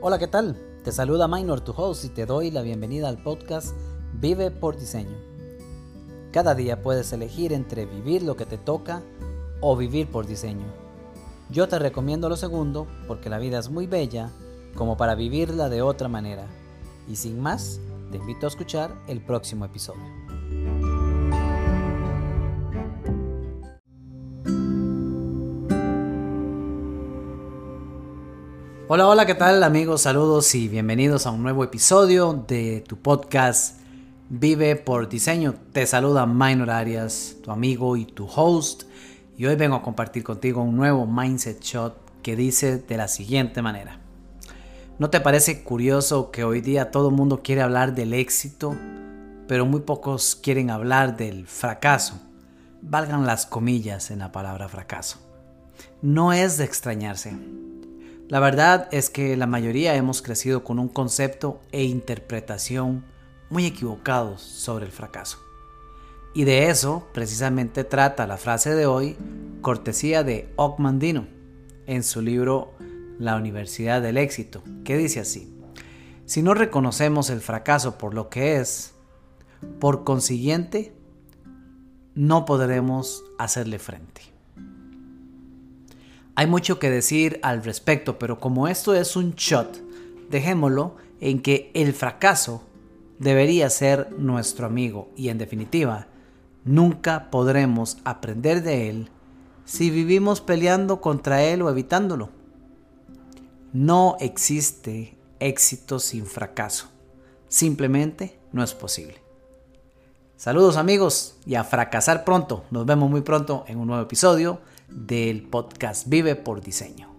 Hola, ¿qué tal? Te saluda Minor, tu host, y te doy la bienvenida al podcast Vive por Diseño. Cada día puedes elegir entre vivir lo que te toca o vivir por diseño. Yo te recomiendo lo segundo porque la vida es muy bella como para vivirla de otra manera. Y sin más, te invito a escuchar el próximo episodio. Hola, ¿qué tal amigos? Saludos y bienvenidos a un nuevo episodio de tu podcast Vive por Diseño. Te saluda Minor Arias, tu amigo y tu host. Y hoy vengo a compartir contigo un nuevo Mindset Shot que dice de la siguiente manera. ¿No te parece curioso que hoy día todo el mundo quiere hablar del éxito, pero muy pocos quieren hablar del fracaso? Valgan las comillas en la palabra fracaso. No es de extrañarse. La verdad es que la mayoría hemos crecido con un concepto e interpretación muy equivocados sobre el fracaso. Y de eso precisamente trata la frase de hoy, cortesía de Og Mandino, en su libro La Universidad del Éxito, que dice así: si no reconocemos el fracaso por lo que es, por consiguiente, no podremos hacerle frente. Hay mucho que decir al respecto, pero como esto es un shot, dejémoslo en que el fracaso debería ser nuestro amigo y en definitiva, nunca podremos aprender de él si vivimos peleando contra él o evitándolo. No existe éxito sin fracaso, simplemente no es posible. Saludos amigos y a fracasar pronto. Nos vemos muy pronto en un nuevo episodio del podcast Vive por Diseño.